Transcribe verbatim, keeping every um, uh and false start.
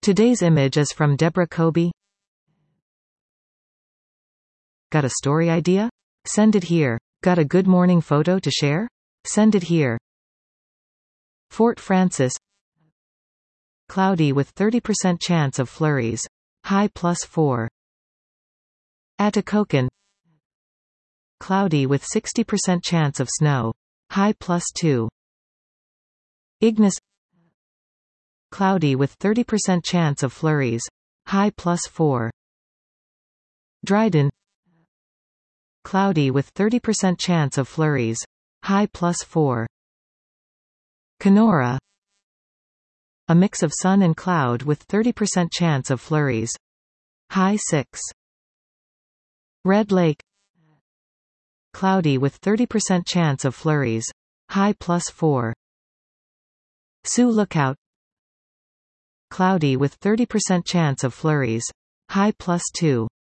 Today's image is from Deborah Kobe. Got a story idea? Send it here. Got a good morning photo to share? Send it here. Fort Frances. Cloudy with thirty percent chance of flurries. High plus four. Atikokan. Cloudy with sixty percent chance of snow. High plus two. Ignis. Cloudy with thirty percent chance of flurries. High plus four. Dryden. Cloudy with thirty percent chance of flurries. High plus four. Kenora. A mix of sun and cloud with thirty percent chance of flurries. High six. Red Lake. Cloudy with thirty percent chance of flurries. High plus four. Sioux Lookout. Cloudy with thirty percent chance of flurries. High plus two.